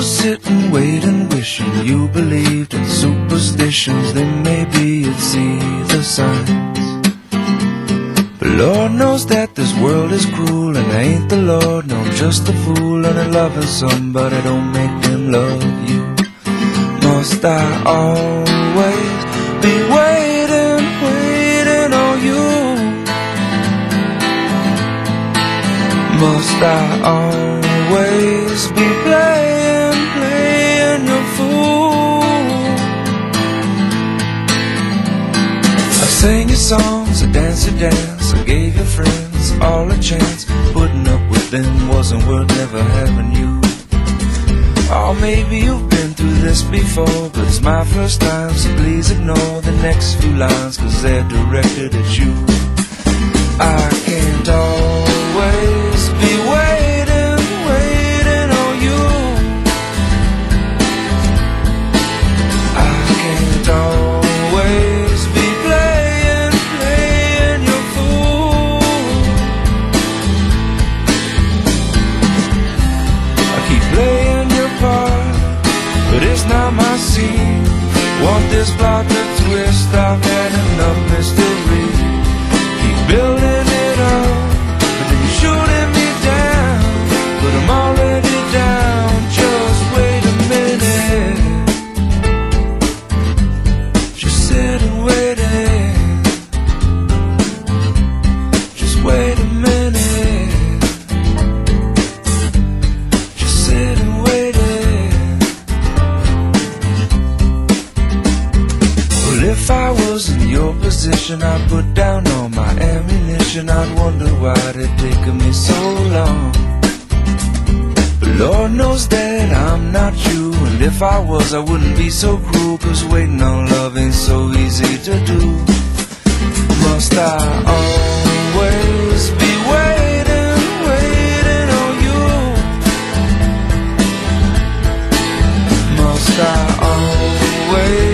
was sitting, waiting, wishing you believed in superstitions. Then maybe you'd see the signs. But Lord knows that this world is cruel, and I ain't the Lord, no, I'm just a fool. And loving somebody don't make them love you. Must I always be waiting, waiting on you? Must I always be playing, playing your fool? I sang your songs, I danced your dance, I gave your friends all a chance. Putting up with them wasn't worth never having you. Oh, maybe you've been through this before, but it's my first time, so please ignore the next few lines, 'cause they're directed at you. I can't always be waiting, waiting on you. I can't always be playing, playing your fool. I keep playing your part, but it's not my scene. Want this plot to twist, I've had enough mystery. Keep building it up, but then you're shooting me down. But I'm already down, just wait a minute. Just sit and wait it. Just wait a minute. Just sit and wait it. Well, if I was in your position, I'd put down all my ammunition. I'd wonder why it taken me so long. But Lord knows that I'm not you, and if I was, I wouldn't be so cruel, 'cause waiting on love ain't so easy to do. Must I always be waiting, waiting on you? Must I always